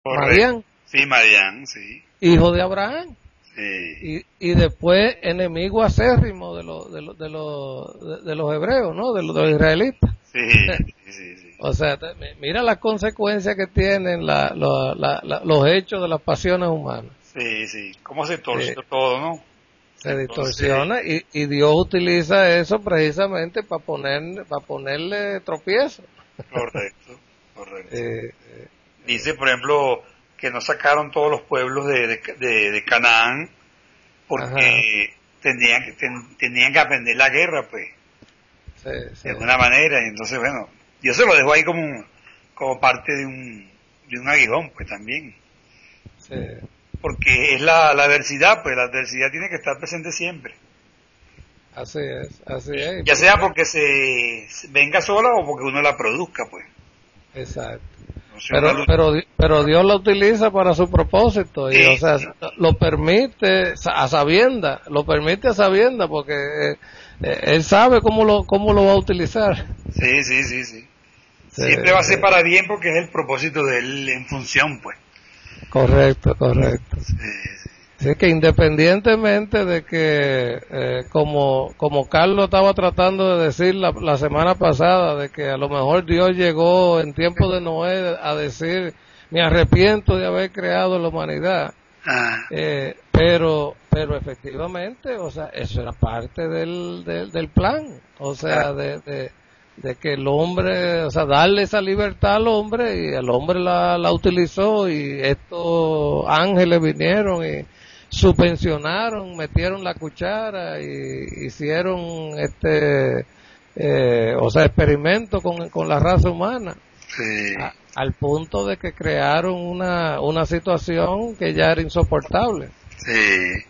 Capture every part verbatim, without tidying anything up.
Correcto. Madián. Sí, Madián, sí. Hijo de Abraham. Sí. Y, y después enemigo acérrimo de los de los de los de, de los hebreos, ¿no? De los, de los israelitas. Sí, sí, sí. O sea, te, mira las consecuencias que tienen la, la, la, la, los hechos de las pasiones humanas. Sí, sí. ¿Cómo se torció Sí. todo, no? Se distorsiona y, y Dios utiliza eso precisamente para poner para ponerle tropiezo. Correcto, correcto. Eh, eh, Dice, por ejemplo, que no sacaron todos los pueblos de, de, de, de Canaán porque tenían que ten, tenían que aprender la guerra, pues, sí, sí. de alguna manera. Y entonces, bueno, Dios se lo dejó ahí como, como parte de un, de un aguijón, pues, también. Sí. Porque es la, la adversidad, pues, la adversidad tiene que estar presente siempre. Así es, así es. Ya sea porque se venga sola o porque uno la produzca, pues. Exacto. O sea, Pero, una... pero, pero Dios la utiliza para su propósito y, sí, o sea, sí. lo permite a sabienda, lo permite a sabienda porque eh, eh, él sabe cómo lo, cómo lo va a utilizar. Sí, sí, sí, sí. Sí, Siempre va a ser sí. para bien porque es el propósito de él en función, pues. Correcto, correcto. Sí, sí. Así que independientemente de que, eh, como, como Carlos estaba tratando de decir la, la semana pasada, de que a lo mejor Dios llegó en tiempo de Noé a decir, me arrepiento de haber creado la humanidad, Ah, eh, pero, pero efectivamente, o sea, eso era parte del, del, del plan, o sea, de, de, de que el hombre, o sea, darle esa libertad al hombre y el hombre la, la utilizó y estos ángeles vinieron y subvencionaron, metieron la cuchara y hicieron este, eh, o sea, experimentos con, con la raza humana, sí, a, al punto de que crearon una, una situación que ya era insoportable. sí.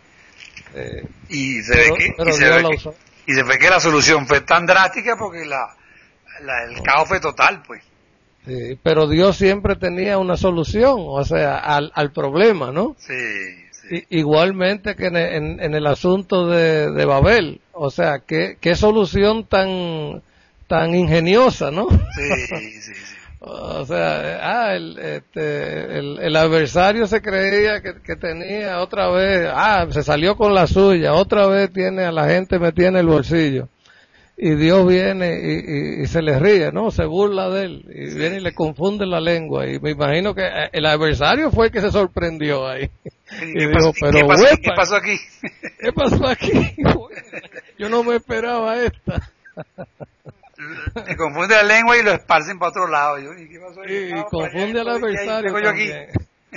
Eh, Y se pero ve que, pero y se Dios ve la que, usó. y se ve que la solución fue tan drástica porque la, la el caos fue total, pues. Sí, pero Dios siempre tenía una solución, o sea, al, al problema, ¿no? Sí, sí. I, igualmente que en, en, en el asunto de, de Babel, o sea, qué, qué solución tan tan ingeniosa, ¿no? Sí, sí, sí. O sea, ah, el, este, el, el adversario se creía que, que tenía otra vez, ah, se salió con la suya, otra vez tiene a la gente metida en el bolsillo. Y Dios viene y, y, y se le ríe, ¿no? Se burla de él y Sí. viene y le confunde la lengua. Y me imagino que el adversario fue el que se sorprendió ahí. ¿Y Y qué, dijo, pasó, pero ¿qué, pasó, huepa, ¿qué pasó aquí? ¿qué pasó aquí? Yo no me esperaba esta. Se confunde la lengua y lo esparcen para otro lado. Yo, ¿y qué pasó? Sí, y Ah, confunde al para allá, adversario y yo aquí. también.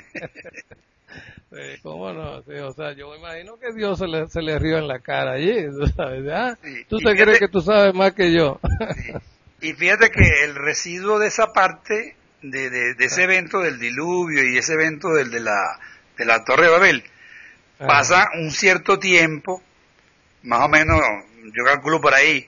Sí, cómo no, sí, o sea, yo me imagino que Dios se le, se le rió en la cara allí, ¿tú sabes? ¿Ah? Sí, ¿Tú y te fíjate- crees que tú sabes más que yo? Sí. Y fíjate que el residuo de esa parte, de, de, de ese evento del diluvio y ese evento del, de, la, de la Torre de Babel, Ah, pasa un cierto tiempo, más o menos, yo calculo por ahí,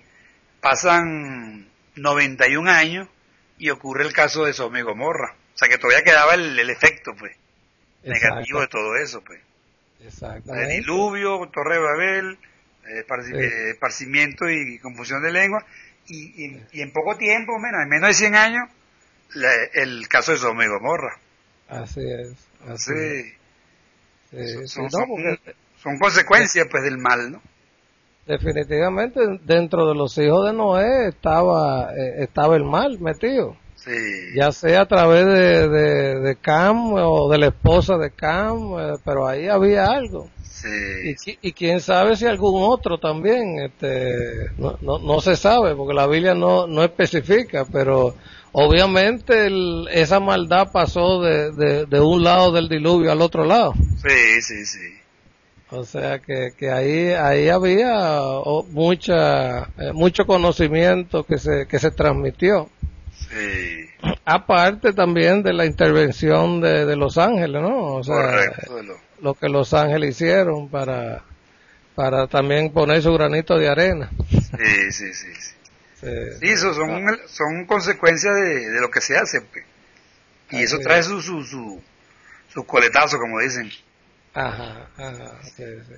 pasan noventa y un años y ocurre el caso de Sodoma y Gomorra. O sea que todavía quedaba el, el efecto, pues, negativo de exacto, todo eso, pues. El exactamente. diluvio, Torre de Babel, eh, esparci- Sí. eh, esparcimiento y confusión de lengua, y, y, y en poco tiempo, menos, en menos de cien años, la- el caso de Sodoma y Gomorra. Así es, así Sí, es. Sí, sí, son, no, son, porque son consecuencias, pues, del mal, ¿no? definitivamente dentro de los hijos de Noé estaba eh, estaba el mal metido, Sí, ya sea a través de, de, de Cam o de la esposa de Cam, eh, pero ahí había algo. sí, Y, qui- y quién sabe si algún otro también, este, no, no, no se sabe porque la Biblia no, no especifica, pero obviamente el- esa maldad pasó de, de, de un lado del diluvio al otro lado. sí, sí, sí. O sea que, que ahí, ahí había oh, mucha, eh, mucho conocimiento que se, que se transmitió. Sí, Aparte también de la intervención de, de los ángeles, ¿no? O sea, correcto. Lo, lo que los ángeles hicieron para, para también poner su granito de arena. sí, sí, sí. Sí, Sí, sí eso son, son consecuencias de, de lo que se hace, pues. Y eso Así trae es. su, su, su, su coletazo, como dicen. Ajá, ajá, sí, sí.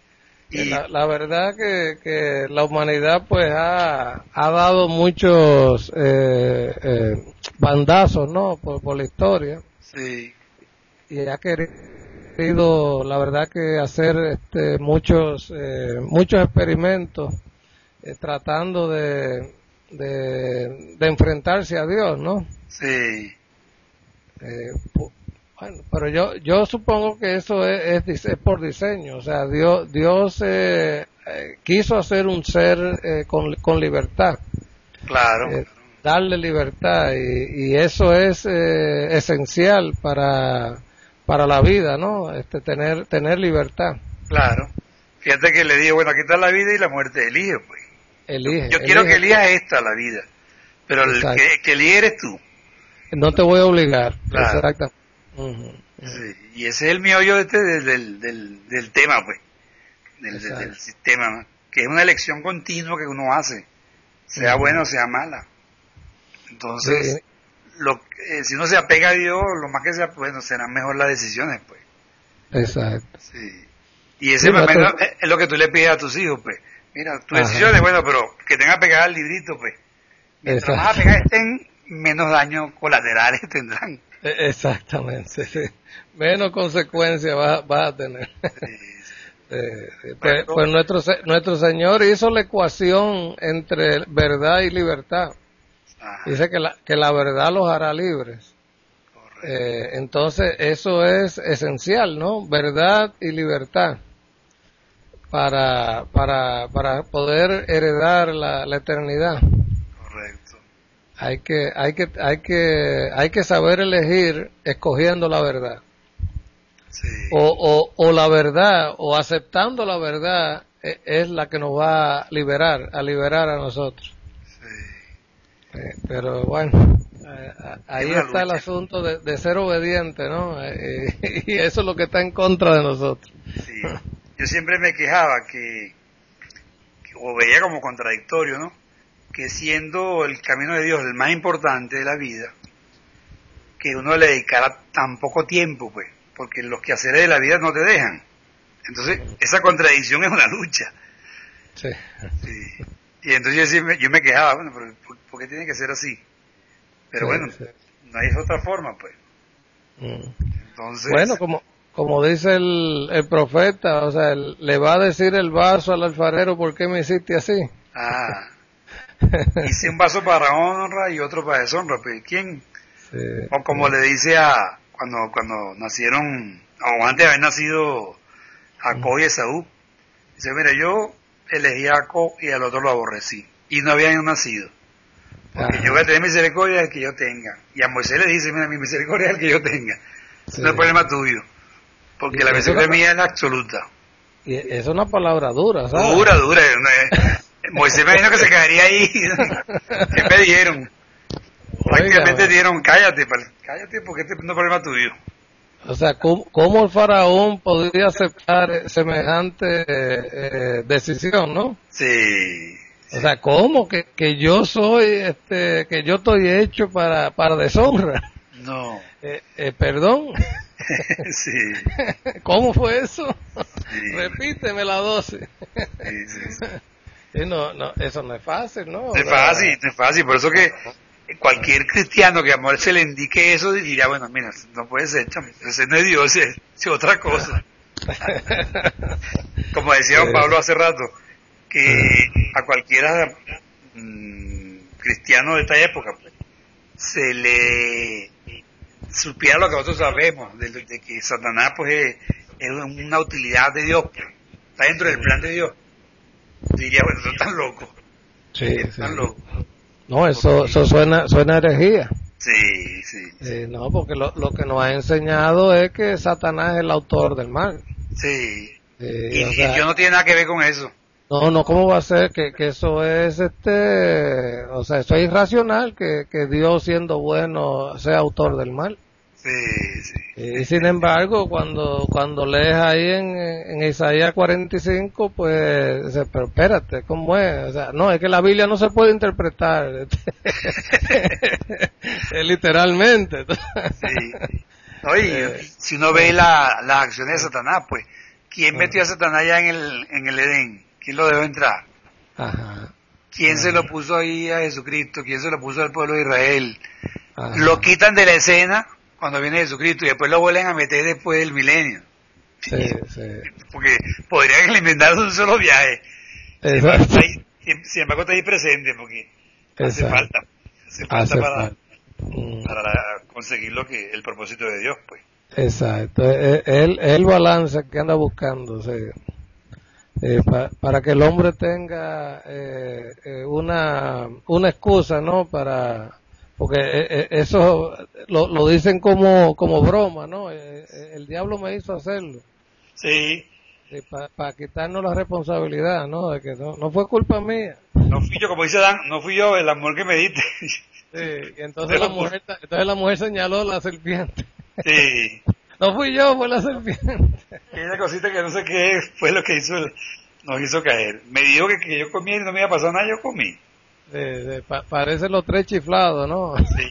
Y La, la verdad que, que la humanidad pues ha, ha dado muchos eh, eh, bandazos, ¿no? Por, por la historia. sí, y ha querido, la verdad, que hacer este, muchos, eh, muchos experimentos eh, tratando de, de, de enfrentarse a Dios, ¿no? Sí. Eh, pu- bueno, pero yo yo supongo que eso es, es, dise- es por diseño, o sea, Dios Dios eh, eh, quiso hacer un ser eh, con, con libertad, Claro, eh, darle libertad y, y eso es eh, esencial para para la vida, ¿no? Este tener tener libertad. claro. Fíjate que le digo, bueno, aquí está la vida y la muerte, elige, pues. Elige, Yo quiero que elige. elijas esta, la vida, pero el Exacto. que, que elige eres tú. No te voy a obligar. Claro. Exacto. Ujú, ujú. Sí, y ese es el meollo de este, del, del, del, del tema, pues, del, del, del sistema, ¿no? Que es una elección continua que uno hace, sea Ujú. buena o sea mala. Entonces, Sí, lo, eh, si uno se apega a Dios, lo más que sea, bueno, serán mejor las decisiones, pues. exacto. Sí. Y ese Sí, más o nosotros- menos es es lo que tú le pides a tus hijos, pues. Mira, tus Ajá. decisiones, bueno, pero que tengan pegada al librito, pues. Mientras más Exacto. apegadas estén, menos daños colaterales tendrán. E- Exactamente, sí. Menos consecuencias vas va a tener. Sí, Eh, eh, pues, Bueno, pues nuestro, se- nuestro Señor hizo la ecuación entre verdad y libertad. ajá, Dice que la, que la verdad los hará libres. correcto. Eh, entonces, eso es esencial, ¿no? Verdad y libertad para, para, para poder heredar la, la eternidad. Correcto. Hay que, hay que, hay que, hay que saber elegir escogiendo la verdad. Sí, O, o, o la verdad, o aceptando la verdad, e- es la que nos va a liberar, a liberar a nosotros. sí. Eh, pero bueno, eh, a- ahí una está el lucha. asunto de, de ser obediente, ¿no? Eh, y eso es lo que está en contra de nosotros. Sí. Yo siempre me quejaba que, que, o veía como contradictorio, ¿no? Que siendo el camino de Dios el más importante de la vida, que uno le dedicara tan poco tiempo, pues, porque los quehaceres de la vida no te dejan. Entonces, esa contradicción es una lucha. Sí. Sí. Y entonces yo, siempre- yo me quejaba, bueno, pero ¿por, por qué tiene que ser así? Pero Sí, bueno, sí. no hay otra forma, pues. Mm. Entonces, Bueno, como, como dice el, el profeta, o sea, el- le va a decir el vaso al alfarero, ¿por qué me hiciste así? ah, hice un vaso para honra y otro para deshonra, pues ¿quién? Sí, O como sí. le dice a cuando cuando nacieron, o antes de haber nacido Jacob y Esaú, dice, mira, yo elegí a Jacob y al otro lo aborrecí, y no habían nacido, porque Ajá. yo voy a tener misericordia del que yo tenga, y a Moisés le dice, mira, mi misericordia es el que yo tenga, Sí. no es problema tuyo, porque Y la eso misericordia no- mía es la absoluta, Y es una palabra dura, ¿sabes? dura, dura, no es- Moisés me imagino que se quedaría ahí, ¿qué me dieron? Prácticamente Oiga, dieron, cállate, pal- cállate porque este no es problema tuyo. o sea, ¿cómo, cómo el faraón podía aceptar semejante eh, eh, decisión, no? Sí, O sea, ¿cómo que, que yo soy, este, que yo estoy hecho para, para deshonra? no, Eh, eh, perdón, sí, ¿cómo fue eso? sí, Repíteme la dosis. sí, sí, sí. Y no, no, eso no es fácil, ¿no? No O es sea, fácil, no es fácil, por eso que cualquier cristiano que a amor se le indique eso diría, bueno, mira, no puede ser, chamo, ese no es Dios, es, es otra cosa. Como decía don Pablo hace rato, que a cualquiera mm, cristiano de esta época pues, se le supiera lo que nosotros sabemos, de, de que Satanás pues es, es una utilidad de Dios, pues, está dentro del plan de Dios. Diría, bueno, no están locos, Sí, sí. están locos. No, eso, eso suena, suena a herejía. Sí, sí, Eh, no, porque lo, lo que nos ha enseñado es que Satanás es el autor del mal. sí. Eh, Y, o y sea, Dios no tiene nada que ver con eso. no, no, ¿cómo va a ser que, que eso es, este, o sea, eso es irracional, que, que Dios siendo bueno sea autor del mal? Sí, sí. Y sin embargo, cuando, cuando lees ahí en, en Isaías cuarenta y cinco, pues, dice, pero espérate, ¿cómo es? O sea, no, es que la Biblia no se puede interpretar literalmente. Sí. Oye, si uno ve la, las acciones de Satanás, pues, ¿quién metió a Satanás ya en el, en el Edén? ¿Quién lo dejó entrar? Ajá, ¿Quién se lo puso ahí a Jesucristo? ¿Quién se lo puso al pueblo de Israel? ajá. Lo quitan de la escena cuando viene Jesucristo y después lo vuelven a meter después del milenio. Sí, sí. Porque podrían inventar un solo viaje. Exacto. Sin embargo, está ahí presente porque hace Exacto. falta. Hace falta Hace para, falta. Mm. para la- conseguir lo que el propósito de Dios, pues. Exacto. Es el, el balance que anda buscando, sí. Eh, pa- para que el hombre tenga eh, eh, una una excusa, ¿no? Para porque eh, eh, eso lo, lo dicen como como broma, ¿no? Eh, eh, el diablo me hizo hacerlo. Sí, Para quitarnos la responsabilidad, ¿no? De que no, no fue culpa mía. no fui yo, como dice Dan, no fui yo el amor que me diste. Sí, y entonces la mujer, entonces la mujer señaló la serpiente. Sí. No fui yo, fue la serpiente. Esa cosita que no sé qué fue lo que hizo el- nos hizo caer. Me dijo que, que yo comía y no me iba a pasar nada, yo comí. De, de, pa- parecen los tres chiflados, ¿no? Sí.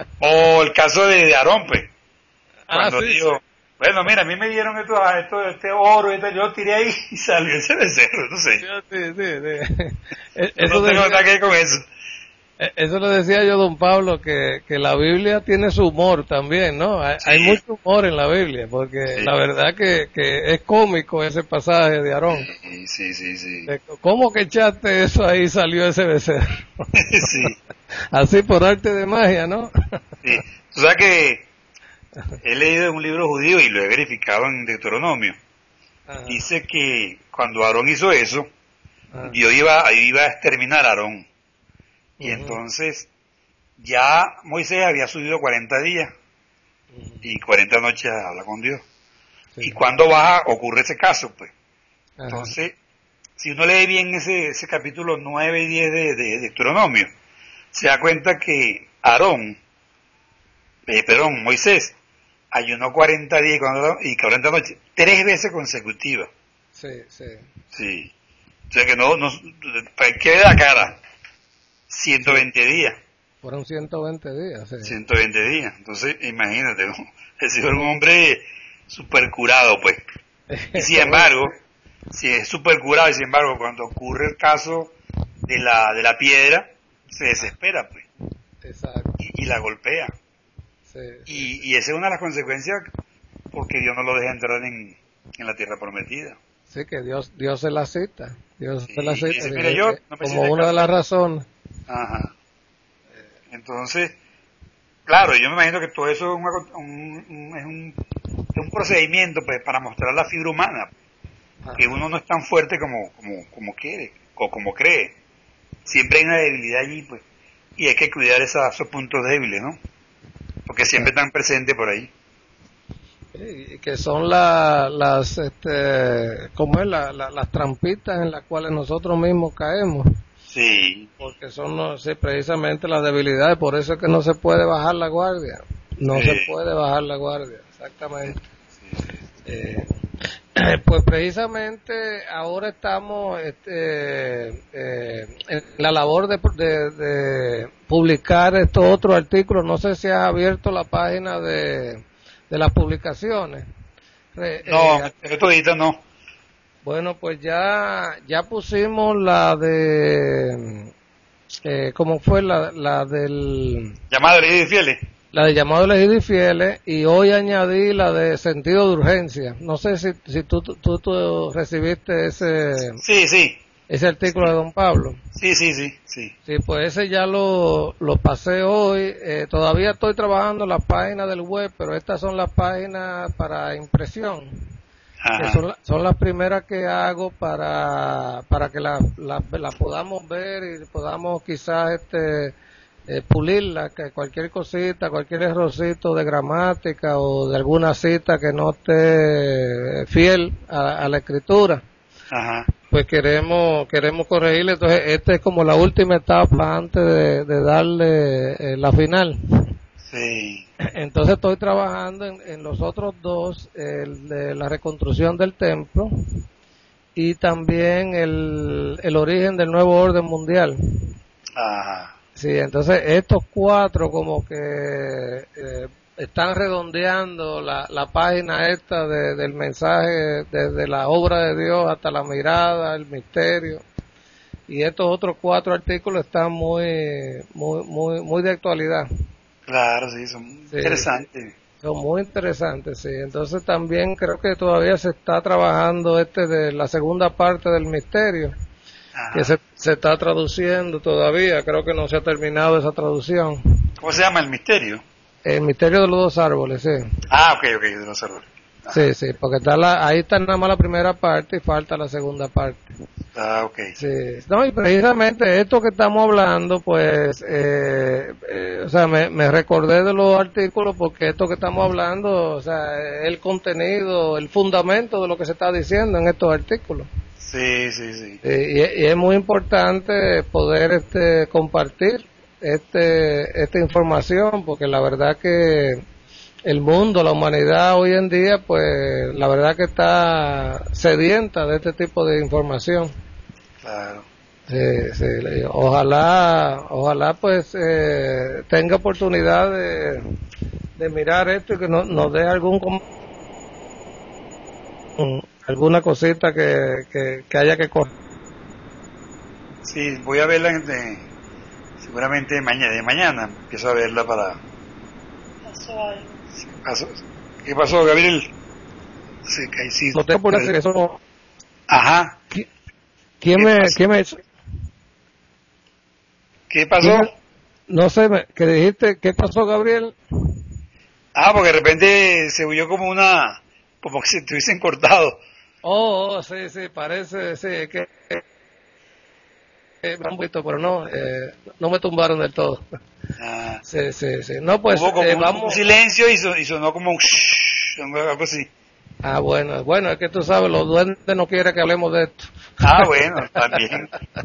O el caso de, de Aarón, pues. Ah, Cuando sí, dijo, bueno, mira, a mí me dieron esto, esto, este oro, y tal, yo tiré ahí y salió ese becerro, no sé. sí, sí, sí. E- Yo Eso, no tengo decía, nada que ver con eso. e- eso le decía yo a don Pablo, que, que la Biblia tiene su humor también, ¿no? Hay, Sí. hay mucho humor en la Biblia, porque Sí. la verdad que, que es cómico ese pasaje de Aarón. Sí, sí, sí, sí. De ¿Cómo que echaste eso ahí y salió ese becerro? Sí, Así por arte de magia, ¿no? sí. Tú sabes que he leído en un libro judío y lo he verificado en Deuteronomio. Ajá, Dice que cuando Aarón hizo eso, ajá. Dios iba, iba a exterminar a Aarón. Y Ujú. entonces ya Moisés había subido cuarenta días Ujú. y cuarenta noches a hablar con Dios. Sí. Y cuando baja ocurre ese caso, pues. Ajá. Entonces, si uno lee bien ese, ese capítulo nueve y diez de, de, de Deuteronomio, se da cuenta que Aarón, eh, perdón, Moisés, ayunó cuarenta días y cuarenta y cuarenta noches, tres veces consecutivas. Sí, sí. Sí. O sea que no, no, hay que ver la cara. ciento veinte días. Fueron ciento veinte días, sí. ciento veinte días. Entonces, imagínate, ¿no? Ese era un hombre super curado, pues. Y sin embargo, si es super curado y sin embargo, cuando ocurre el caso de la, de la piedra, se desespera, pues. Exacto. Y, y la golpea. Sí, Y, y esa es una de las consecuencias porque Dios no lo deja entrar en, en la tierra prometida. sí, que Dios, Dios se la cita. Dios Sí, se la y cita. dice, eh, mira, yo eh, no me como hiciste una de caso. las razones. Ajá. Entonces, claro, yo me imagino que todo eso es, una- un, un- es, un, es un procedimiento pues para mostrar la fibra humana, que uno no es tan fuerte como, como, como quiere o como cree. Siempre hay una debilidad allí, pues, y hay que cuidar esa- esos puntos débiles, ¿no? Porque siempre están presentes por ahí. Y que son la, las, este, ¿cómo es? La, la- las trampitas en las cuales nosotros mismos caemos. Sí, Porque son no sé, precisamente las debilidades, por eso es que no se puede bajar la guardia. No Sí. se puede bajar la guardia, exactamente. sí, sí. Eh, pues precisamente ahora estamos este, eh, en la labor de, de, de publicar estos otros artículos. No sé si has abierto la página de, de las publicaciones. Eh, No, eh, esto ahorita no. bueno, pues ya ya pusimos la de eh, ¿cómo fue la, la del Llamada de líderes fieles. la de llamado elegido y fieles, y hoy añadí la de sentido de urgencia. No sé si si tú tú, tú recibiste ese Sí, sí, ese artículo de don Pablo. sí, sí, sí, sí. Sí, pues ese ya lo, lo pasé hoy. Eh, todavía estoy trabajando en la página del web, pero estas son las páginas para impresión. Que Ajá. son, la- son las primeras que hago para, para que la, la, la podamos ver y podamos quizás este, eh, pulirla, que cualquier cosita, cualquier errorcito de gramática o de alguna cita que no esté fiel a, a la escritura, Ajá. pues queremos queremos corregirle. Entonces esta es como la última etapa antes de, de darle eh, la final. Sí. Entonces estoy trabajando en, en los otros dos, el de la reconstrucción del templo y también el, el origen del nuevo orden mundial. Ajá. Sí, entonces estos cuatro como que eh, están redondeando la, la página esta de, del mensaje desde la obra de Dios hasta la mirada, el misterio. Y estos otros cuatro artículos están muy muy muy muy de actualidad. Claro, sí, son Sí, interesantes. Son muy interesantes, sí. Entonces también creo que todavía se está trabajando este de la segunda parte del misterio, Ajá. que se, se está traduciendo todavía, creo que no se ha terminado esa traducción. ¿Cómo se llama el misterio? El misterio de los dos árboles, sí. Ah, ok, ok, de los árboles. Ajá. Sí, sí, porque está la, ahí está nada más la primera parte y falta la segunda parte. Ah, ok. Sí, no, y precisamente esto que estamos hablando, pues, eh, eh, o sea, me, me recordé de los artículos porque esto que estamos hablando, o sea, el contenido, el fundamento de lo que se está diciendo en estos artículos. Sí, sí, sí. Eh, y, y es muy importante poder este compartir este esta información porque la verdad que el mundo, la humanidad hoy en día, pues la verdad que está sedienta de este tipo de información. Claro. Sí, sí, ojalá, ojalá pues eh, tenga oportunidad de, de mirar esto y que no, nos dé algún com- alguna cosita que, que, que haya que correr. Sí, voy a verla de, seguramente mañana, de mañana empiezo a verla para... Pasó algo. Sí, pasó. ¿Qué pasó, Gabriel? Sí, que ahí sí. No tengo por hacer eso. No. Ajá. ¿Quién ¿Qué me, pasó? quién me, ¿Qué pasó? quién me- no sé, me- que dijiste, ¿qué pasó, Gabriel? Ah, porque de repente se oyó como una, como que se estuviesen cortado. Oh, oh, sí, sí, parece, sí, que, eh, me han visto, pero no, eh, no me tumbaron del todo. Ah, Sí, sí, sí. No, pues, hubo como eh, un, vamos. un silencio y, so- y sonó como un shhh, algo así. Ah, bueno, bueno, es que tú sabes, los duendes no quieren que hablemos de esto. Ah, bueno, también.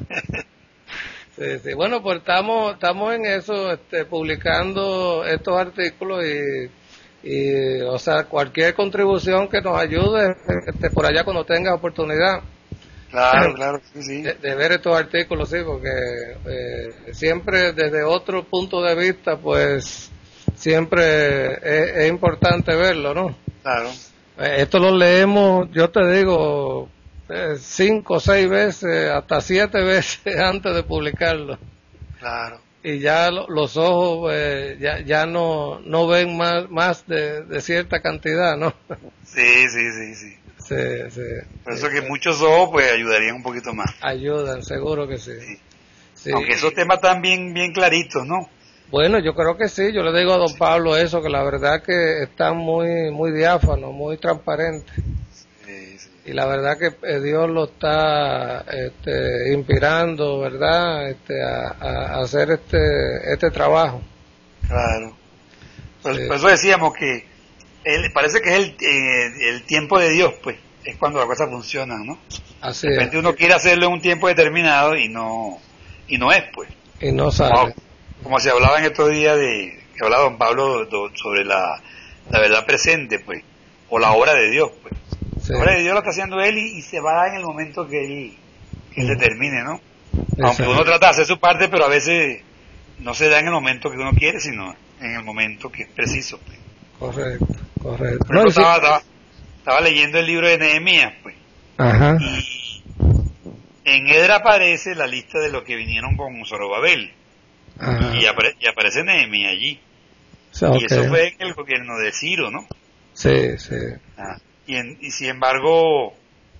Sí, sí. Bueno, pues estamos, estamos en eso, este, publicando estos artículos y, y, o sea, cualquier contribución que nos ayude, este, por allá cuando tengas oportunidad Claro, claro, sí, sí. de, de ver estos artículos, sí, porque eh, siempre desde otro punto de vista, pues, siempre es, es importante verlo, ¿no? Claro, Eh, Esto lo leemos, yo te digo, eh, cinco, seis veces, hasta siete veces antes de publicarlo. claro. Y ya lo- los ojos eh, ya, ya no, no ven más, más de, de cierta cantidad, ¿no? Sí, sí, sí, sí. Sí, sí. Por eso que muchos ojos pues ayudarían un poquito más. Ayudan, seguro que sí. Sí. Sí. Aunque esos temas están bien, bien claritos, ¿no? Bueno, yo creo que sí, yo le digo a don Pablo eso, que la verdad que están muy, muy diáfanos, muy transparentes. Sí, sí. Y la verdad que eh, Dios lo está este, inspirando, ¿verdad? Este, a, a hacer este, este trabajo. Claro. Por, Sí. por eso decíamos que él, parece que es el, eh, el tiempo de Dios, pues, es cuando las cosas funcionan, ¿no? Así De es. repente uno quiere hacerlo en un tiempo determinado y no, y no es, pues. Y no Como, sale. como se hablaba en estos días de, que hablaba don Pablo do- sobre la, la verdad presente, pues, o la obra de Dios, pues. Sí. La obra de Dios la está haciendo él y, y se va a dar en el momento que él, que él Ujú. determine, ¿no? Aunque Exacto. uno trata de hacer su parte, pero a veces no se da en el momento que uno quiere, sino en el momento que es preciso, pues. Correcto, correcto. Por No, ejemplo, y sí- estaba, estaba, estaba leyendo el libro de Nehemías, pues, Ajá. y en Edra aparece la lista de los que vinieron con Zorobabel, Ajá. y, apare- y aparece Nehemías allí, Sí, y eso ok. fue en el gobierno de Ciro, ¿no? Sí, sí. Ah, y, en- y sin embargo,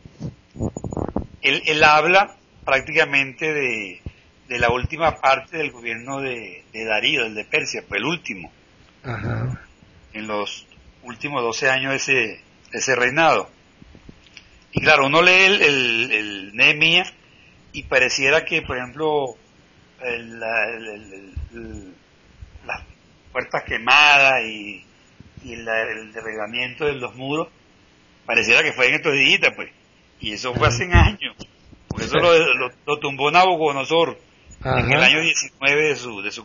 él, él habla prácticamente de, de la última parte del gobierno de, de Darío, el de Persia, pues el último, Ajá. en los últimos doce años de ese, de ese reinado. Y claro, uno lee el, el, el Nehemías y pareciera que, por ejemplo, el- la- el- el- el- las puertas quemadas y, y la- el derribamiento de los muros, pareciera que fue en estos días, pues. Y eso fue hace años. Porque eso lo, lo, lo tumbó Nabucodonosor en el Ajá. año diecinueve de su, de su